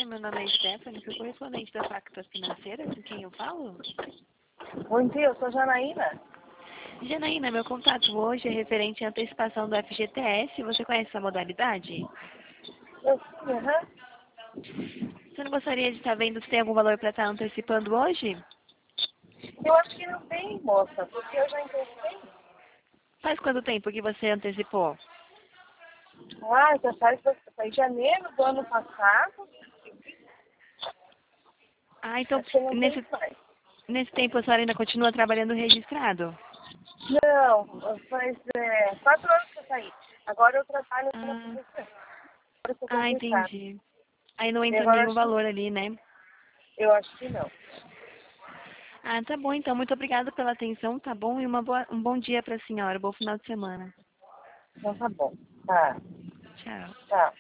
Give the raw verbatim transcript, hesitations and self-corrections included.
dia, meu nome é Stephanie, sou correspondente da Facta Financeira, com quem eu falo? Bom dia, eu sou Janaína. Janaína, meu contato hoje é referente à antecipação do F G T S, você conhece essa modalidade? Eu sim, aham. Você não gostaria de estar vendo se tem algum valor para estar antecipando hoje? Eu acho que não tem, moça, porque eu já encostei. Faz quanto tempo que você antecipou? Ah, já faz foi em janeiro do ano passado. Ah, então Acho que não tem nesse, mais. nesse tempo a senhora ainda continua trabalhando registrado? Não, faz é, quatro anos que eu saí. Agora eu trabalho na Ah, produção. Agora eu sou ah, concursada. entendi. Aí não E entra agora eu nenhum acho que, valor ali, né? eu acho que não. Ah, tá bom, então. Muito obrigada pela atenção, tá bom? E uma boa, um bom dia para a senhora, bom final de semana. Então tá bom. Tá, Tchau. tá.